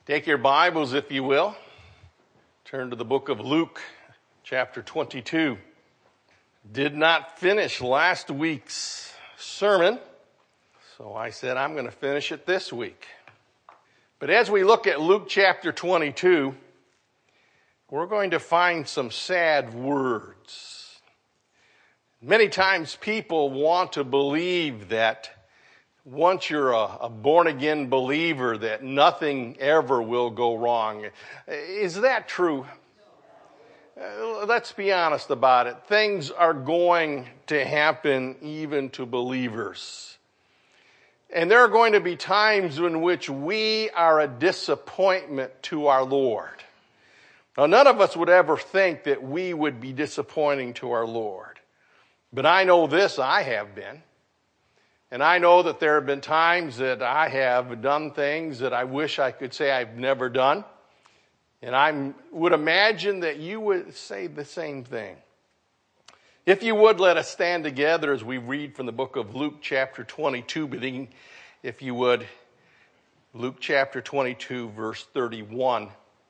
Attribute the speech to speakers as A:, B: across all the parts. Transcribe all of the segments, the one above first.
A: Take your Bibles, if you will. Turn to the book of Luke, chapter 22. Did not finish last week's sermon, so I said I'm going to finish it this week. But as we look at Luke chapter 22, we're going to find some sad words. Many times people want to believe that once you're a born-again believer that nothing ever will go wrong. Is that true? Let's be honest about it. Things are going to happen even to believers. And there are going to be times in which we are a disappointment to our Lord. Now, none of us would ever think that we would be disappointing to our Lord. But I know this, I have been. And I know that there have been times that I have done things that I wish I could say I've never done. And I would imagine that you would say the same thing. If you would, let us stand together as we read from the book of Luke chapter 22, beginning, if you would, Luke chapter 22, verse 31.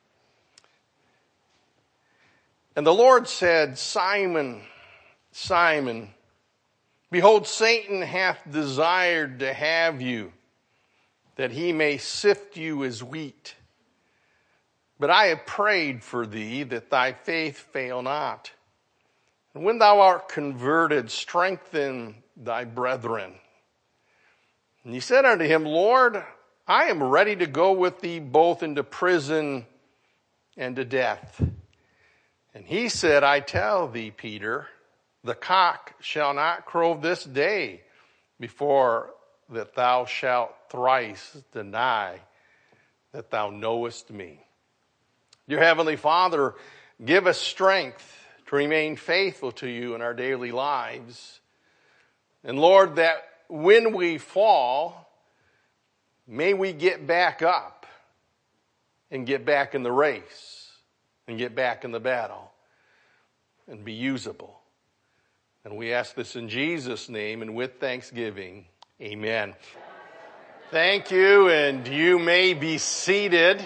A: And the Lord said, Simon, Simon, behold, Satan hath desired to have you, that he may sift you as wheat. But I have prayed for thee, that thy faith fail not. And when thou art converted, strengthen thy brethren. And he said unto him, Lord, I am ready to go with thee both into prison and to death. And he said, I tell thee, Peter, the cock shall not crow this day before that thou shalt thrice deny that thou knowest me. Dear Heavenly Father, give us strength to remain faithful to you in our daily lives. And Lord, that when we fall, may we get back up and get back in the race and get back in the battle and be usable. And we ask this in Jesus' name and with thanksgiving. Amen. Thank you, and you may be seated.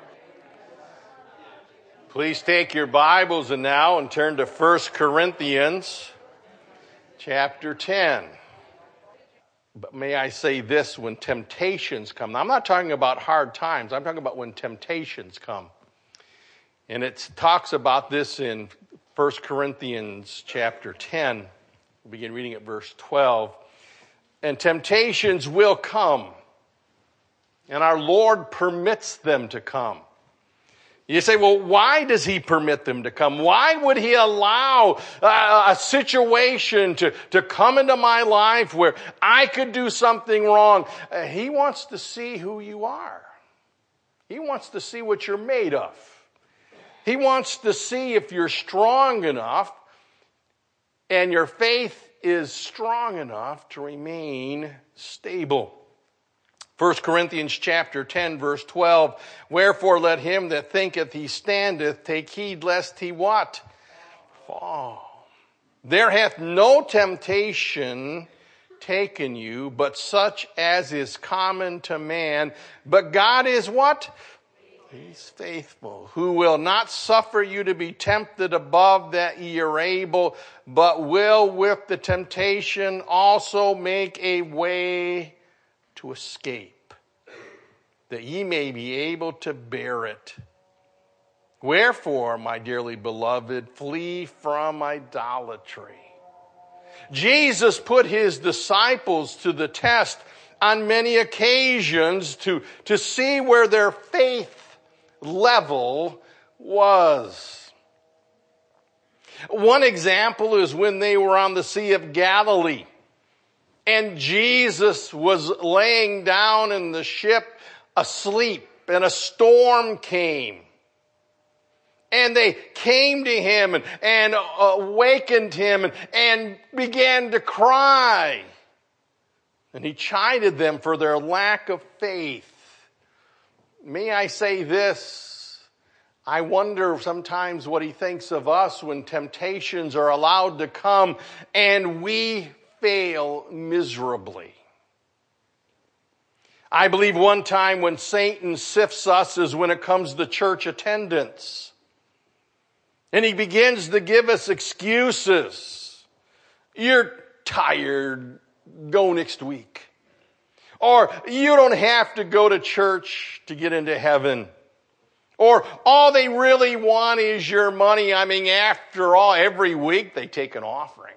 A: Please take your Bibles and turn to 1 Corinthians chapter 10. But may I say this, when temptations come. Now, I'm not talking about hard times. I'm talking about when temptations come. And it talks about this in 1 Corinthians chapter 10. We'll begin reading at verse 12. And temptations will come, and our Lord permits them to come. You say, well, why does he permit them to come? Why would he allow a situation to come into my life where I could do something wrong? He wants to see who you are. He wants to see what you're made of. He wants to see if you're strong enough and your faith is strong enough to remain stable. 1 Corinthians chapter 10, verse 12. Wherefore let him that thinketh he standeth take heed lest he what? Fall. There hath no temptation taken you, but such as is common to man. But God is what? He's faithful, who will not suffer you to be tempted above that ye are able, but will with the temptation also make a way to escape, that ye may be able to bear it. Wherefore, my dearly beloved, flee from idolatry. Jesus put his disciples to the test on many occasions to see where their faith level was. One example is when they were on the Sea of Galilee and Jesus was laying down in the ship asleep and a storm came. And they came to him and awakened him and began to cry. And he chided them for their lack of faith. May I say this? I wonder sometimes what he thinks of us when temptations are allowed to come and we fail miserably. I believe one time when Satan sifts us is when it comes to church attendance. And he begins to give us excuses. You're tired. Go next week. Or you don't have to go to church to get into heaven. Or all they really want is your money. I mean, after all, every week they take an offering.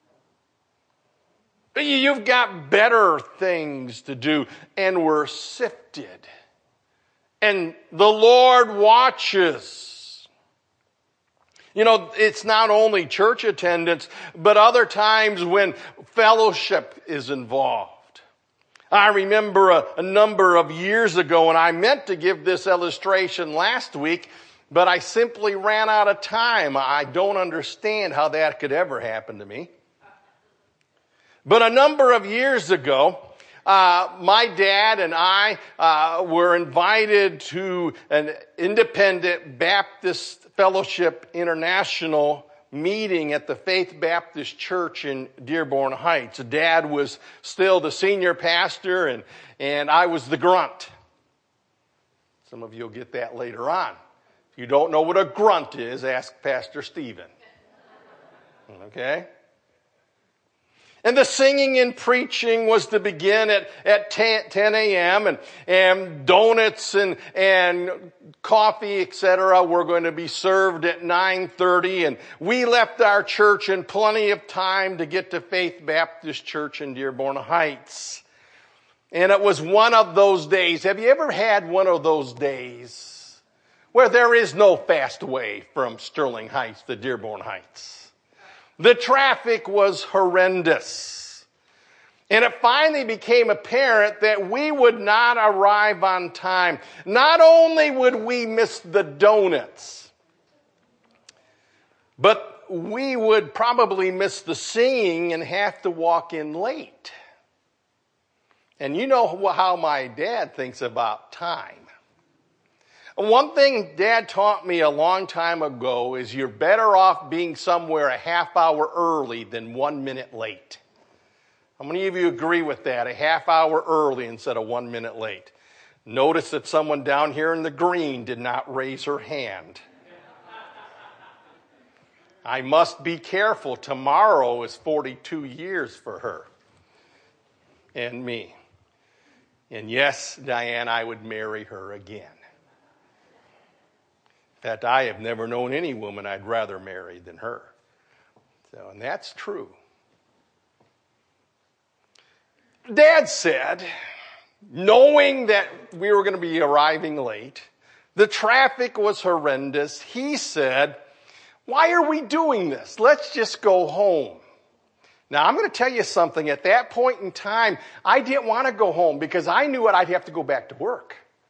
A: You've got better things to do. And we're sifted. And the Lord watches. You know, it's not only church attendance, but other times when fellowship is involved. I remember a number of years ago, and I meant to give this illustration last week, but I simply ran out of time. I don't understand how that could ever happen to me. But a number of years ago, my dad and I were invited to an Independent Baptist Fellowship International meeting at the Faith Baptist Church in Dearborn Heights. Dad was still the senior pastor and I was the grunt. Some of you will get that later on. If you don't know what a grunt is, ask Pastor Stephen. Okay? And the singing and preaching was to begin at 10 a.m. and donuts and coffee, etc. were going to be served at 9:30. And we left our church in plenty of time to get to Faith Baptist Church in Dearborn Heights. And it was one of those days. Have you ever had one of those days where there is no fast way from Sterling Heights to Dearborn Heights? The traffic was horrendous. And it finally became apparent that we would not arrive on time. Not only would we miss the donuts, but we would probably miss the singing and have to walk in late. And you know how my dad thinks about time. One thing Dad taught me a long time ago is you're better off being somewhere a half hour early than 1 minute late. How many of you agree with that? A half hour early instead of 1 minute late. Notice that someone down here in the green did not raise her hand. I must be careful. Tomorrow is 42 years for her and me. And yes, Diane, I would marry her again. In fact, I have never known any woman I'd rather marry than her. So, and that's true. Dad said, knowing that we were going to be arriving late, the traffic was horrendous, he said, why are we doing this? Let's just go home. Now, I'm going to tell you something. At that point in time, I didn't want to go home because I knew I'd have to go back to work.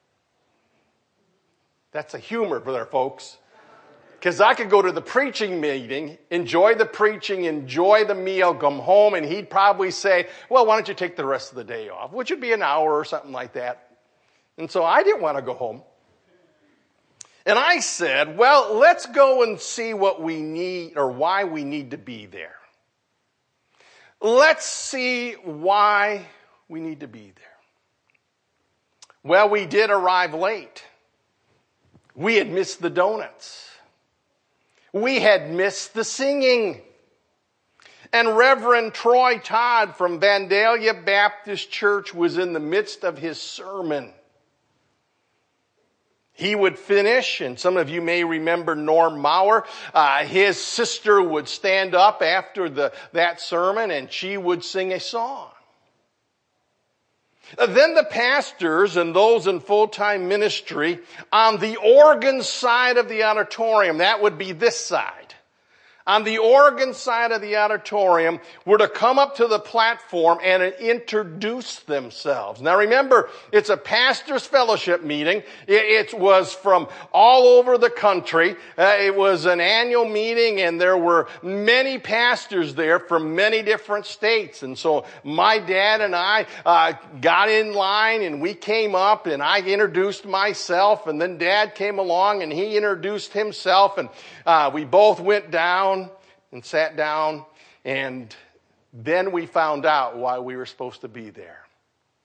A: That's a humor for there, folks. Because I could go to the preaching meeting, enjoy the preaching, enjoy the meal, come home, and he'd probably say, well, why don't you take the rest of the day off? Which would be an hour or something like that. And so I didn't want to go home. And I said, well, let's go and see what we need or why we need to be there. Let's see why we need to be there. Well, we did arrive late. We had missed the donuts. We had missed the singing. And Reverend Troy Todd from Vandalia Baptist Church was in the midst of his sermon. He would finish, and some of you may remember Norm Maurer. His sister would stand up after that sermon, and she would sing a song. Then the pastors and those in full-time ministry on the organ side of the auditorium, that would be this side, on the organ side of the auditorium were to come up to the platform and introduce themselves. Now remember, it's a pastor's fellowship meeting. It was from all over the country. It was an annual meeting and there were many pastors there from many different states. And so my dad and I got in line and we came up and I introduced myself and then Dad came along and he introduced himself and we both went down and sat down, and then we found out why we were supposed to be there.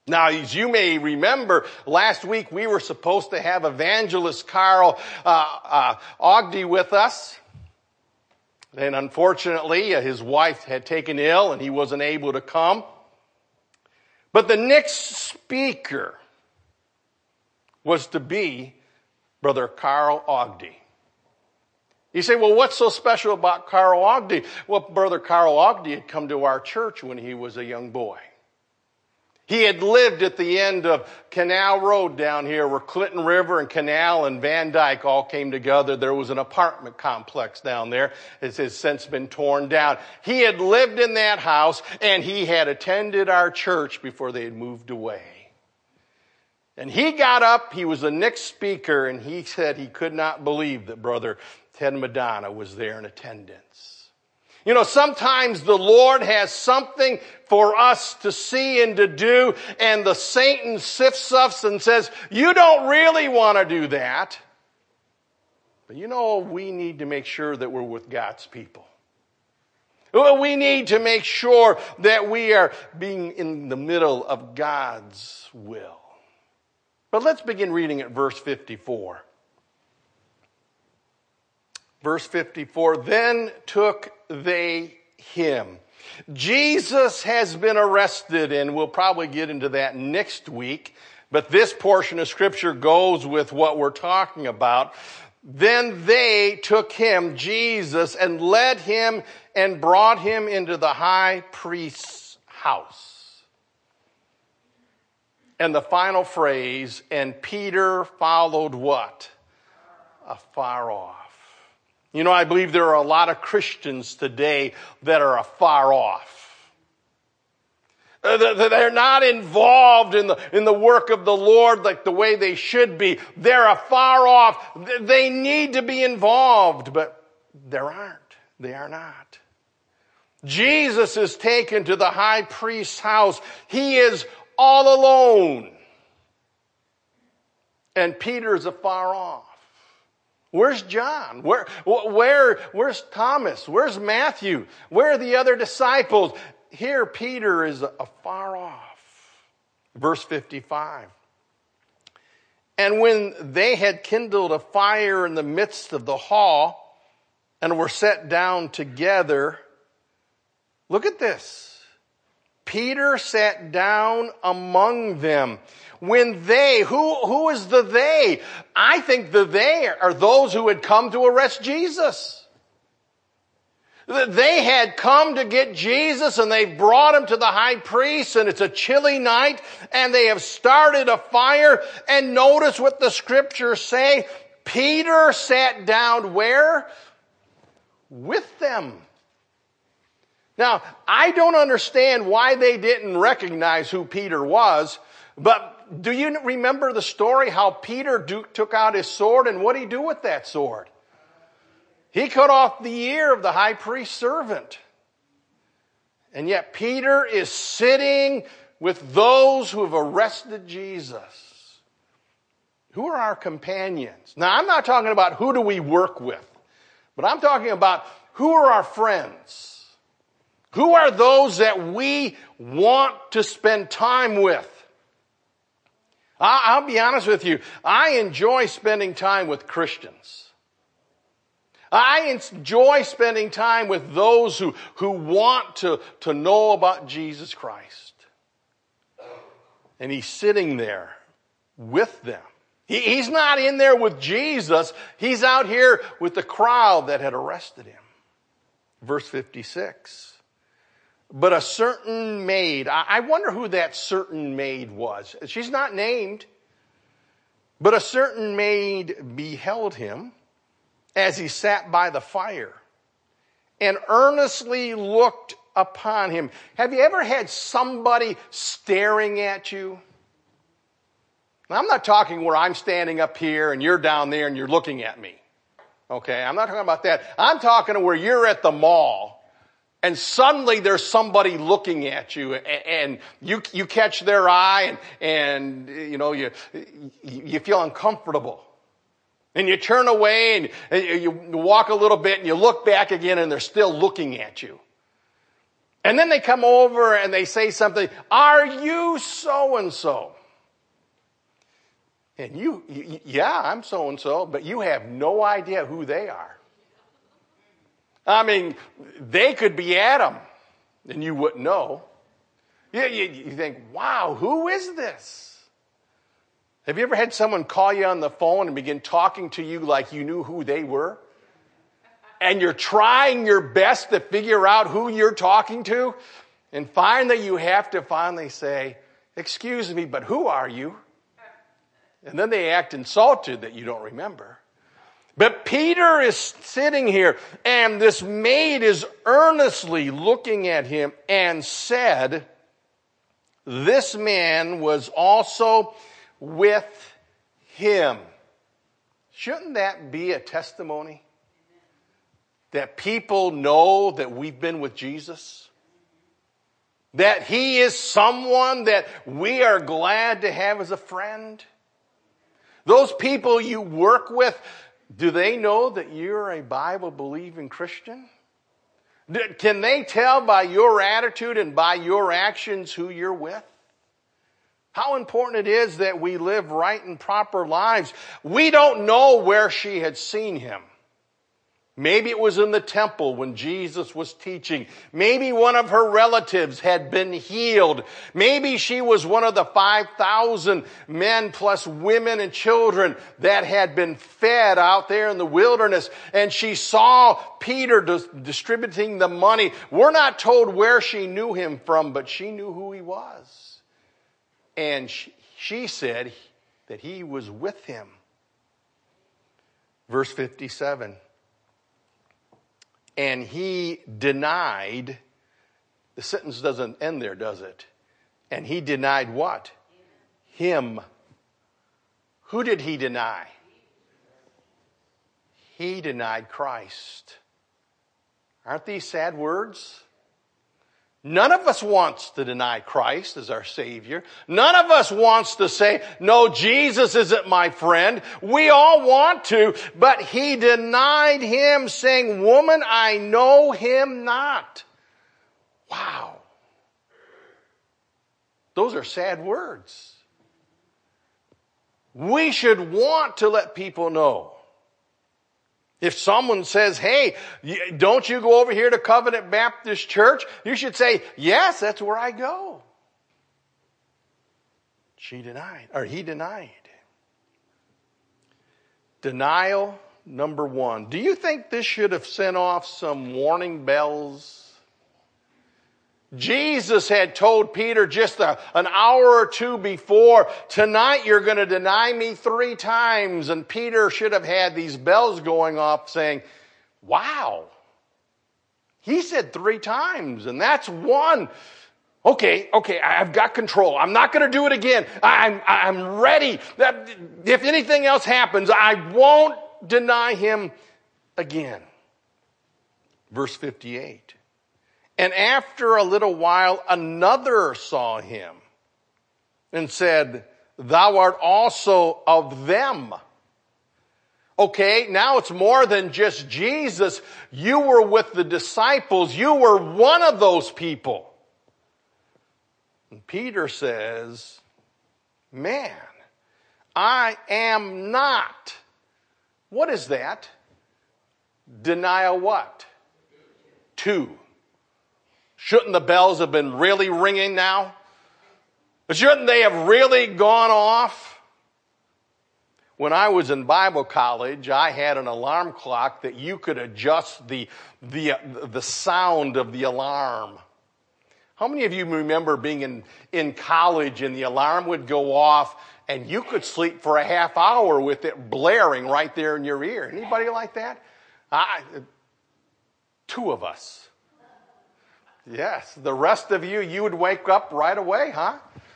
A: Now, as you may remember, last week we were supposed to have evangelist Carl Ogden with us. And unfortunately, his wife had taken ill and he wasn't able to come. But the next speaker was to be Brother Carl Ogden. You say, well, what's so special about Carl Ogden? Well, Brother Carl Ogden had come to our church when he was a young boy. He had lived at the end of Canal Road down here where Clinton River and Canal and Van Dyke all came together. There was an apartment complex down there. It has since been torn down. He had lived in that house and he had attended our church before they had moved away. And he got up, he was the next speaker, and he said he could not believe that Brother Ted Madonna was there in attendance. You know, sometimes the Lord has something for us to see and to do, and the Satan sifts us and says, you don't really want to do that. But you know, we need to make sure that we're with God's people. We need to make sure that we are being in the middle of God's will. But let's begin reading at verse 54. Verse 54, then took they him. Jesus has been arrested, and we'll probably get into that next week, but this portion of Scripture goes with what we're talking about. Then they took him, Jesus, and led him and brought him into the high priest's house. And the final phrase, and Peter followed what? Afar off. You know, I believe there are a lot of Christians today that are afar off. They're not involved in the work of the Lord like the way they should be. They're afar off. They need to be involved, but there aren't. They are not. Jesus is taken to the high priest's house. He is all alone. And Peter's afar off. Where's John? Where's Thomas? Where's Matthew? Where are the other disciples? Here Peter is afar off. Verse 55. And when they had kindled a fire in the midst of the hall and were set down together, look at this. Peter sat down among them. When they, who is the they? I think the they are those who had come to arrest Jesus. They had come to get Jesus and they brought him to the high priest, and it's a chilly night and they have started a fire. And notice what the scriptures say. Peter sat down where? With them. Now, I don't understand why they didn't recognize who Peter was, but do you remember the story how Peter took out his sword, and what did he do with that sword? He cut off the ear of the high priest's servant. And yet Peter is sitting with those who have arrested Jesus. Who are our companions? Now, I'm not talking about who do we work with, but I'm talking about who are our friends. Who are those that we want to spend time with? I'll be honest with you. I enjoy spending time with Christians. I enjoy spending time with those who want to know about Jesus Christ. And he's sitting there with them. He's not in there with Jesus. He's out here with the crowd that had arrested him. Verse 56. But a certain maid, I wonder who that certain maid was. She's not named. But a certain maid beheld him as he sat by the fire and earnestly looked upon him. Have you ever had somebody staring at you? Now, I'm not talking where I'm standing up here and you're down there and you're looking at me. Okay, I'm not talking about that. I'm talking where you're at the mall and suddenly there's somebody looking at you and you catch their eye and you know, you feel uncomfortable. And you turn away and you walk a little bit and you look back again and they're still looking at you. And then they come over and they say something, "Are you so-and-so?" And yeah, I'm so-and-so, but you have no idea who they are. I mean, they could be Adam, and you wouldn't know. You think, wow, who is this? Have you ever had someone call you on the phone and begin talking to you like you knew who they were? And you're trying your best to figure out who you're talking to, and finally you have to finally say, "Excuse me, but who are you?" And then they act insulted that you don't remember. But Peter is sitting here, and this maid is earnestly looking at him and said, "This man was also with him." Shouldn't that be a testimony? That people know that we've been with Jesus? That he is someone that we are glad to have as a friend? Those people you work with, do they know that you're a Bible-believing Christian? Can they tell by your attitude and by your actions who you're with? How important it is that we live right and proper lives. We don't know where she had seen him. Maybe it was in the temple when Jesus was teaching. Maybe one of her relatives had been healed. Maybe she was one of the 5,000 men plus women and children that had been fed out there in the wilderness. And she saw Peter distributing the money. We're not told where she knew him from, but she knew who he was. And she said that he was with him. Verse 57. And he denied, the sentence doesn't end there, does it? And he denied what? Him. Who did he deny? He denied Christ. Aren't these sad words? None of us wants to deny Christ as our Savior. None of us wants to say, "No, Jesus isn't my friend." We all want to, but he denied him, saying, "Woman, I know him not." Wow. Those are sad words. We should want to let people know. If someone says, "Hey, don't you go over here to Covenant Baptist Church?" you should say, "Yes, that's where I go." He denied. Denial number one. Do you think this should have sent off some warning bells? Jesus had told Peter just an hour or two before, "Tonight you're going to deny me 3 times. And Peter should have had these bells going off saying, "Wow, he said 3 times, and that's one. Okay, I've got control. I'm not going to do it again. I'm ready. If anything else happens, I won't deny him again." Verse 58. And after a little while, another saw him and said, "Thou art also of them." Okay, now it's more than just Jesus. You were with the disciples. You were one of those people. And Peter says, "Man, I am not." What is that? Denial what? 2. Shouldn't the bells have been really ringing now? Shouldn't they have really gone off? When I was in Bible college, I had an alarm clock that you could adjust the sound of the alarm. How many of you remember being in college and the alarm would go off and you could sleep for a half hour with it blaring right there in your ear? Anybody like that? 2 of us. Yes, the rest of you would wake up right away, huh?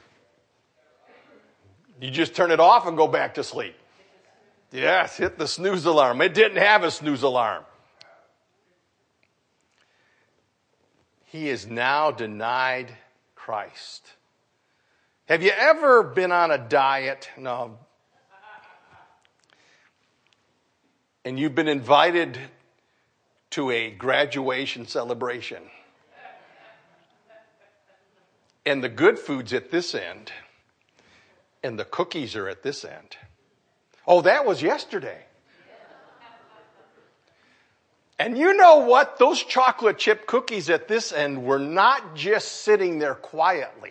A: You just turn it off and go back to sleep. Yes, hit the snooze alarm. It didn't have a snooze alarm. He is now denied Christ. Have you ever been on a diet? No. And you've been invited to a graduation celebration. And the good food's at this end. And the cookies are at this end. Oh, that was yesterday. And you know what? Those chocolate chip cookies at this end were not just sitting there quietly.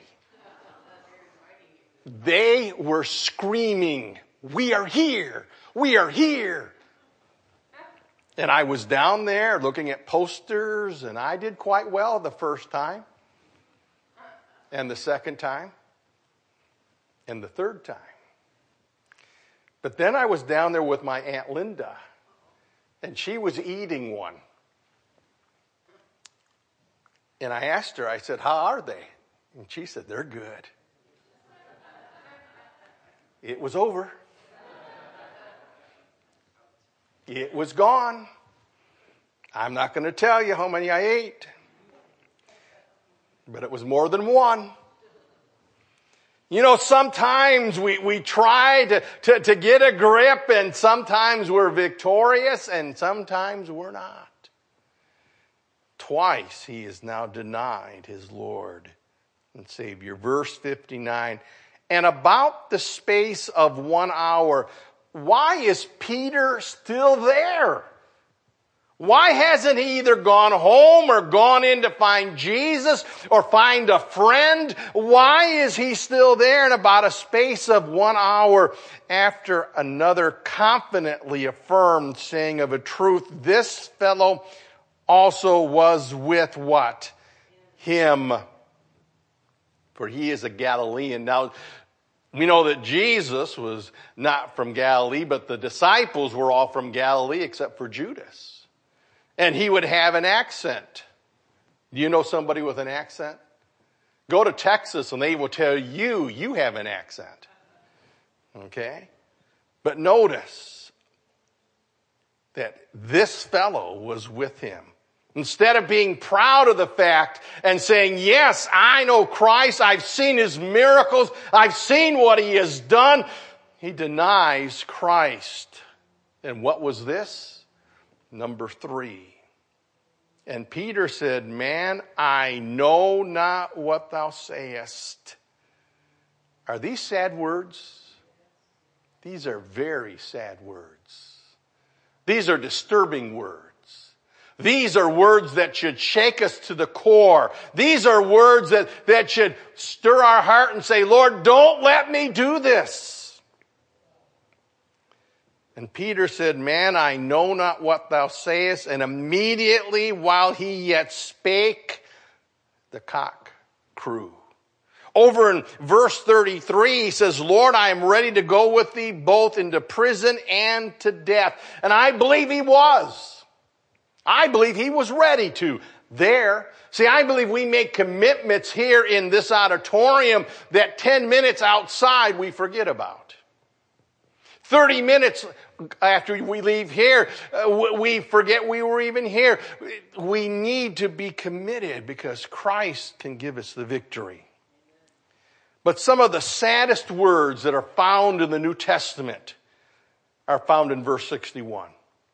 A: They were screaming, "We are here! We are here!" And I was down there looking at posters, and I did quite well the first time, and the second time, and the third time. But then I was down there with my Aunt Linda, and she was eating one. And I asked her, I said, "How are they?" And she said, "They're good." It was over. It was gone. I'm not going to tell you how many I ate, but it was more than one. You know, sometimes we try to get a grip, and sometimes we're victorious, and sometimes we're not. Twice he has now denied his Lord and Savior. Verse 59, and about the space of 1 hour, why is Peter still there? Why hasn't he either gone home or gone in to find Jesus or find a friend? Why is he still there? In about a space of 1 hour after another confidently affirmed, saying of a truth, this fellow also was with what? Him. For he is a Galilean. Now, we know that Jesus was not from Galilee, but the disciples were all from Galilee except for Judas. And he would have an accent. Do you know somebody with an accent? Go to Texas and they will tell you, you have an accent. Okay? But notice that this fellow was with him. Instead of being proud of the fact and saying, yes, I know Christ, I've seen his miracles, I've seen what he has done, he denies Christ. And what was this? Number 3. And Peter said, man, I know not what thou sayest. Are these sad words? These are very sad words. These are disturbing words. These are words that should shake us to the core. These are words that should stir our heart and say, Lord, don't let me do this. And Peter said, man, I know not what thou sayest. And immediately while he yet spake, the cock crew. Over in verse 33, he says, Lord, I am ready to go with thee both into prison and to death. And I believe he was. I believe he was ready to there. See, I believe we make commitments here in this auditorium that 10 minutes outside we forget about. 30 minutes after we leave here, we forget we were even here. We need to be committed because Christ can give us the victory. But some of the saddest words that are found in the New Testament are found in verse 61.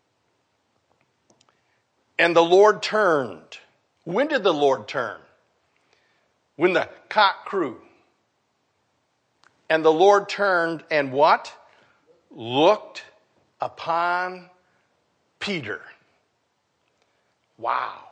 A: And the Lord turned. When did the Lord turn? When the cock crew. And the Lord turned and what? Looked upon Peter. Wow.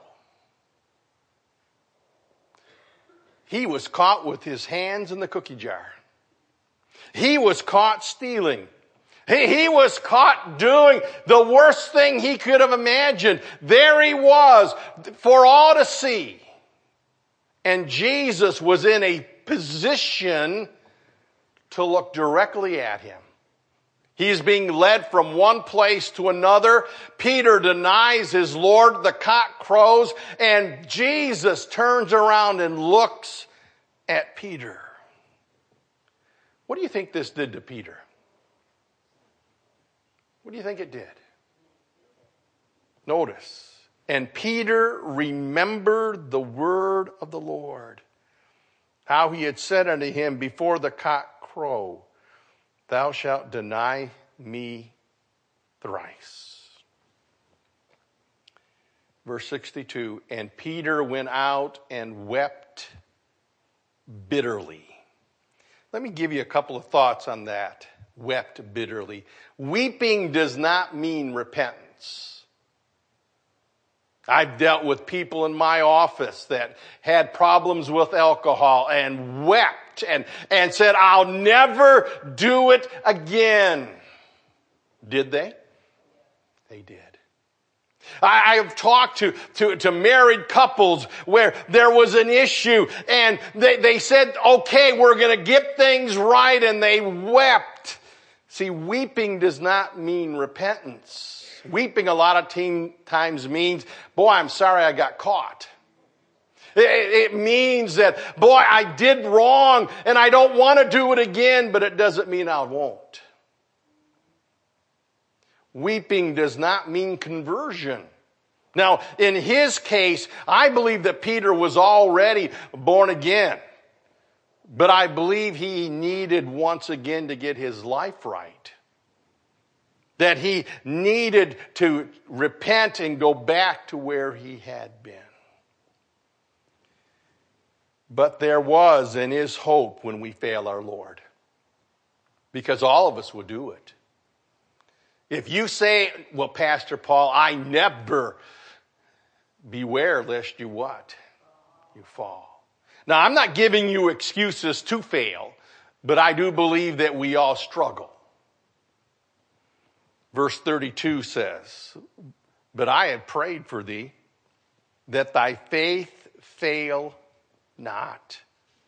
A: He was caught with his hands in the cookie jar. He was caught stealing. He was caught doing the worst thing he could have imagined. There he was for all to see. And Jesus was in a position to look directly at him. He's being led from one place to another. Peter denies his Lord. The cock crows. And Jesus turns around and looks at Peter. What do you think this did to Peter? What do you think it did? Notice. And Peter remembered the word of the Lord, how he had said unto him before the cock crow, thou shalt deny me thrice. Verse 62, and Peter went out and wept bitterly. Let me give you a couple of thoughts on that. Wept bitterly. Weeping does not mean repentance. I've dealt with people in my office that had problems with alcohol and wept and said, I'll never do it again. Did they? They did. I have talked to married couples where there was an issue and they said, okay, we're going to get things right, and they wept. See, weeping does not mean repentance. Weeping a lot of times means, boy, I'm sorry I got caught. It means that, boy, I did wrong and I don't want to do it again, but it doesn't mean I won't. Weeping does not mean conversion. Now, in his case, I believe that Peter was already born again. But I believe he needed once again to get his life right. That he needed to repent and go back to where he had been. But there was and is hope when we fail our Lord. Because all of us will do it. If you say, well, Pastor Paul, I never, beware lest you what? You fall. Now, I'm not giving you excuses to fail, but I do believe that we all struggle. Verse 32 says, but I have prayed for thee, that thy faith fail not.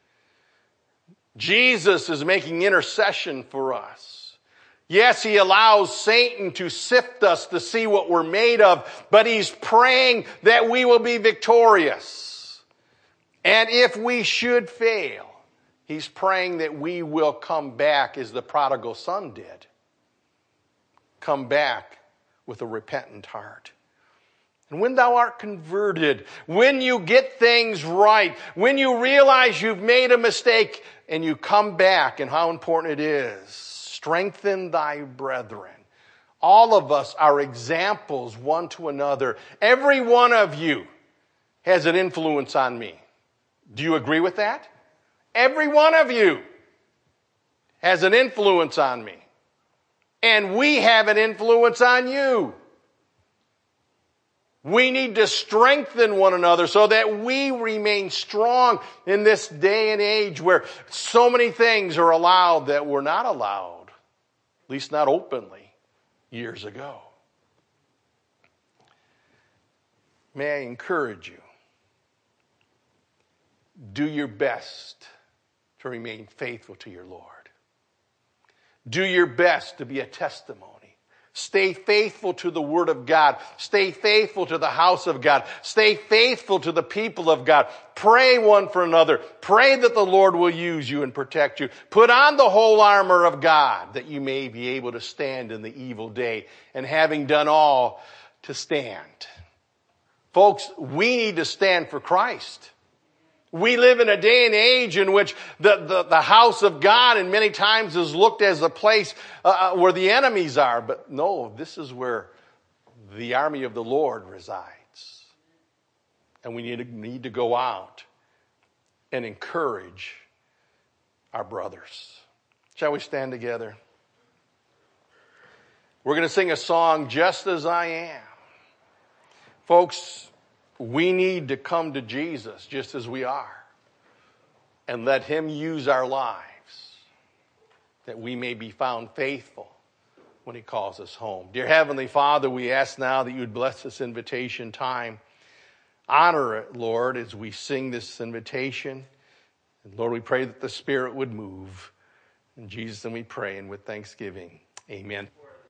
A: Jesus is making intercession for us. Yes, he allows Satan to sift us to see what we're made of, but he's praying that we will be victorious. And if we should fail, he's praying that we will come back as the prodigal son did. Come back with a repentant heart. And when thou art converted, when you get things right, when you realize you've made a mistake and you come back, and how important it is, strengthen thy brethren. All of us are examples one to another. Every one of you has an influence on me. Do you agree with that? Every one of you has an influence on me. And we have an influence on you. We need to strengthen one another so that we remain strong in this day and age where so many things are allowed that were not allowed. At least not openly, years ago. May I encourage you, do your best to remain faithful to your Lord. Do your best to be a testimony. Stay faithful to the Word of God. Stay faithful to the house of God. Stay faithful to the people of God. Pray one for another. Pray that the Lord will use you and protect you. Put on the whole armor of God that you may be able to stand in the evil day, and having done all, to stand. Folks, we need to stand for Christ. We live in a day and age in which the house of God and many times is looked as a place where the enemies are. But no, this is where the army of the Lord resides. And we need to go out and encourage our brothers. Shall we stand together? We're going to sing a song, Just As I Am. Folks, we need to come to Jesus just as we are and let him use our lives that we may be found faithful when he calls us home. Dear Heavenly Father, we ask now that you would bless this invitation time. Honor it, Lord, as we sing this invitation. And Lord, we pray that the Spirit would move. In Jesus' name we pray, and with thanksgiving, amen.